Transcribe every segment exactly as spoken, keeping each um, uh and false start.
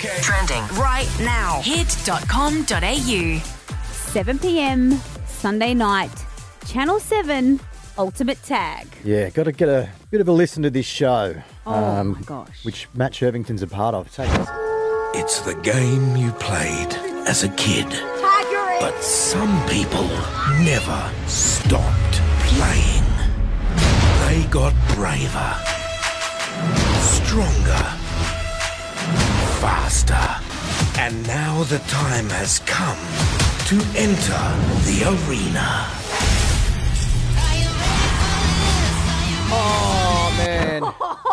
Okay. Trending right now. hit dot com dot a u. seven p.m. Sunday night, Channel seven, Ultimate Tag. Yeah, got to get a bit of a listen to this show. Oh, my gosh. Which Matt Shervington's a part of. Take this. It's the game you played as a kid. But some people never stopped playing. They got braver, stronger, faster. And now the time has come to enter the arena. Oh, man.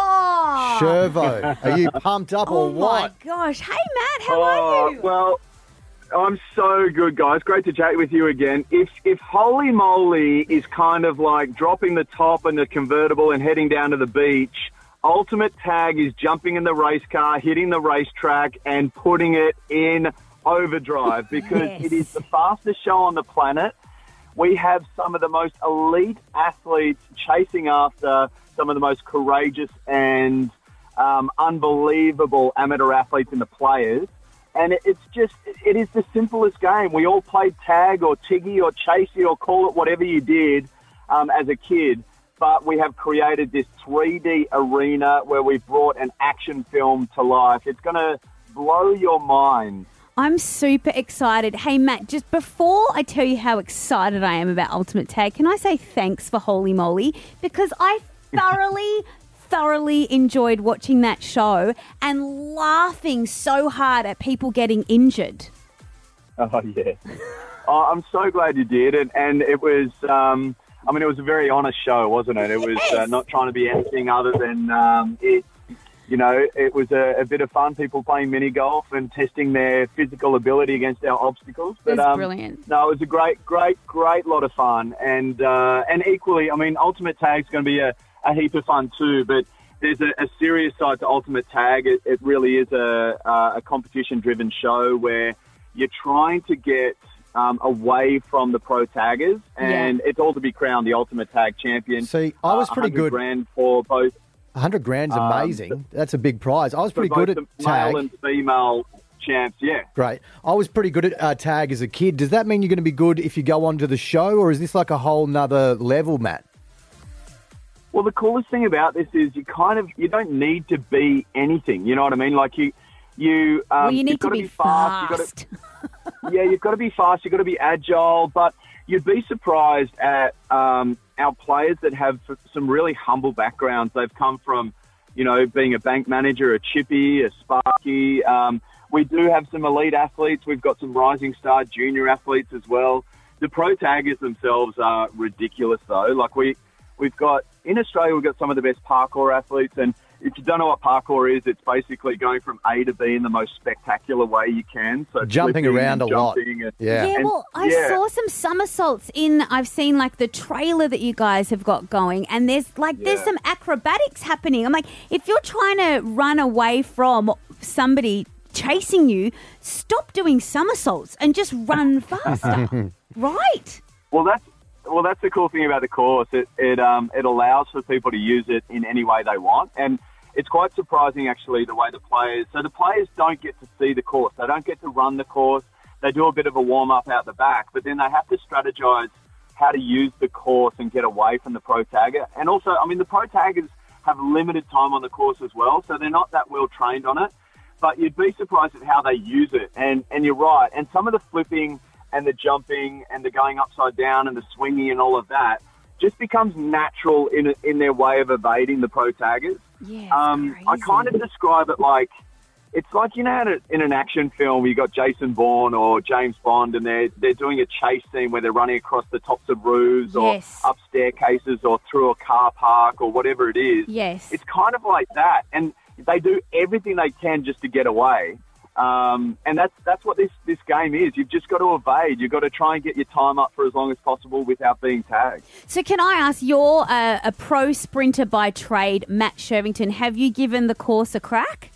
Shervo, are you pumped up or Oh, my what? gosh. Hey, Matt, how Oh, are you? well, I'm so good, guys. Great to chat with you again. If if Holy Moly is kind of like dropping the top and the convertible and heading down to the beach, Ultimate Tag is jumping in the race car, hitting the racetrack, and putting it in overdrive because Yes. it is the fastest show on the planet. We have some of the most elite athletes chasing after some of the most courageous and um, unbelievable amateur athletes in the players. And it, it's just, it is the simplest game. We all played tag or tiggy or chasey or call it whatever you did um, as a kid. But we have created this three D arena where we've brought an action film to life. It's going to blow your mind. I'm super excited. Hey, Matt, just before I tell you how excited I am about Ultimate Tag, can I say thanks for Holy Moly? Because I thoroughly, thoroughly enjoyed watching that show and laughing so hard at people getting injured. Oh, yeah. oh, I'm so glad you did. And, and it was, um, I mean, it was a very honest show, wasn't it? It was uh, not trying to be anything other than um, it. You know, it was a, a bit of fun, people playing mini golf and testing their physical ability against our obstacles. But, It was um, brilliant. No, it was a great, great, great lot of fun. And uh, and equally, I mean, Ultimate Tag's going to be a, a heap of fun too, but there's a, a serious side to Ultimate Tag. It, it really is a, a competition-driven show where you're trying to get um, away from the pro taggers, and Yeah. it's all to be crowned the Ultimate Tag champion. See, I was Uh, pretty one hundred good. grand for both. one hundred grand's Um, amazing. That's a big prize. I was for pretty both good the at tag. male and female champs, yeah. Great. I was pretty good at uh, tag as a kid. Does that mean you're going to be good if you go on to the show, or is this like a whole nother level, Matt? Well, the coolest thing about this is you kind of, you don't need to be anything. You know what I mean? Like you, you, um, well, you need you've to got be, be fast. fast. You've got to, yeah, you've got to be fast. You've got to be agile. But you'd be surprised at um, our players that have some really humble backgrounds. They've come from, you know, being a bank manager, a chippy, a sparky. Um, we do have some elite athletes. We've got some rising star junior athletes as well. The pro taggers themselves are ridiculous, though. Like we, we've got in Australia, we've got some of the best parkour athletes, and if you don't know what parkour is, it's basically going from A to B in the most spectacular way you can. So Jumping flipping around and a lot. jumping and- Yeah. Yeah, And- well, I yeah. saw some somersaults in, I've seen like the trailer that you guys have got going, and there's like, there's Yeah. some acrobatics happening. I'm like, if you're trying to run away from somebody chasing you, stop doing somersaults and just run faster. Right? Well, that's well, that's the cool thing about the course. It it um it allows for people to use it in any way they want, and it's quite surprising actually the way the players. So the players don't get to see the course. They don't get to run the course. They do a bit of a warm up out the back, but then they have to strategize how to use the course and get away from the pro tagger. And also, I mean, the pro taggers have limited time on the course as well, so they're not that well trained on it. But you'd be surprised at how they use it. And and you're right. And some of the flipping and the jumping and the going upside down and the swinging and all of that just becomes natural in in their way of evading the pro taggers. Yeah. Um, I kind of describe it like, it's like, you know, how to- in an action film, you got Jason Bourne or James Bond, and they're they're doing a chase scene where they're running across the tops of roofs Yes. or up staircases or through a car park or whatever it is. Yes. It's kind of like that, and they do everything they can just to get away. Um, and that's that's what this, this game is. You've just got to evade. You've got to try and get your time up for as long as possible without being tagged. So can I ask, you're a, a pro sprinter by trade, Matt Shervington. Have you given the course a crack?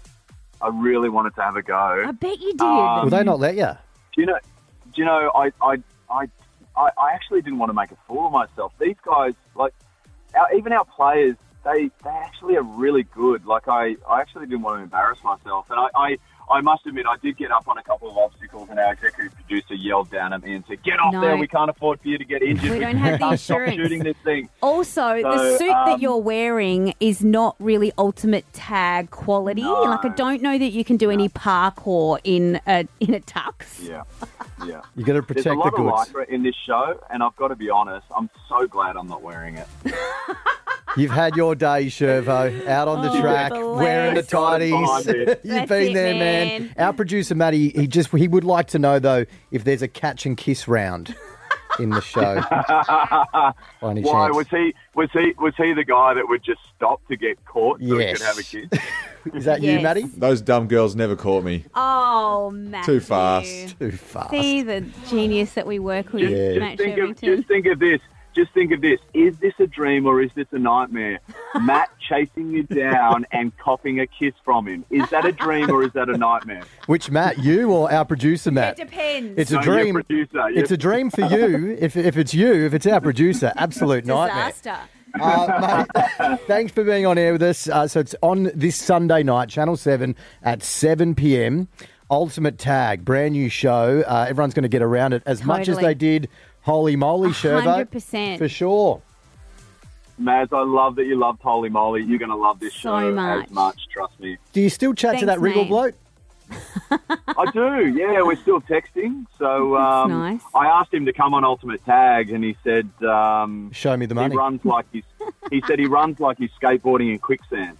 I really wanted to have a go. I bet you did. Um, Will they not let you? Do you know? Do you know? I, I, I, I I actually didn't want to make a fool of myself. These guys, like, our, even our players, they they actually are really good. Like, I, I actually didn't want to embarrass myself, and I, I, I must admit, I did get up on a couple of obstacles, and our executive producer yelled down at me and said, "Get off No. there! We can't afford for you to get injured. We don't have the can't stop insurance." shooting this thing." Also, the So, suit um, that you're wearing is not really ultimate tag quality. No. Like, I don't know that you can do any parkour in a in a tux. Yeah, yeah. You got to There's protect a the lot of goods. lycra in this show, and I've got to be honest, I'm so glad I'm not wearing it. You've had your day, Shervo, out on the Oh, track, bless. wearing the Got it behind tighties. it. You've That's been it, there, man. man. Our producer, Matty, he just he would like to know, though, if there's a catch and kiss round in the show. By any Why chance. was he? Was he? Was he the guy that would just stop to get caught so he Yes. could have a kiss? Is that you, Yes. Matty? Those dumb girls never caught me. Oh, Matthew. Too fast. Too fast. See the genius that we work with, Yeah. Matt Just think of, Shervington. just think of this. Just think of this. Is this a dream or is this a nightmare? Matt chasing you down and copping a kiss from him. Is that a dream or is that a nightmare? Which Matt, you or our producer, Matt? It depends. It's a No, your dream. producer, It's your- a dream for you. If if it's you, if it's our producer, absolute nightmare. Disaster. Uh, mate, thanks for being on air with us. Uh, so it's on this Sunday night, Channel seven at seven p.m. Ultimate Tag, brand new show. Uh, everyone's going to get around it as much as Totally. they did Holy Moly, Shervo. one hundred percent. For sure. Maz, I love that you loved Holy Moly. You're going to love this So show much. as much, trust me. Do you still chat to Thanks, that wriggle mate. bloke? I do, yeah. We're still texting. So um, nice. I asked him to come on Ultimate Tag, and he said um, Show me the he money. runs like he's. He said he runs like he's skateboarding in quicksand.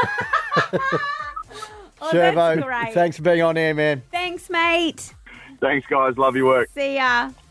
Oh, Shervo, that's great. thanks for being on air, man. Thanks, mate. Thanks, guys. Love your work. See ya.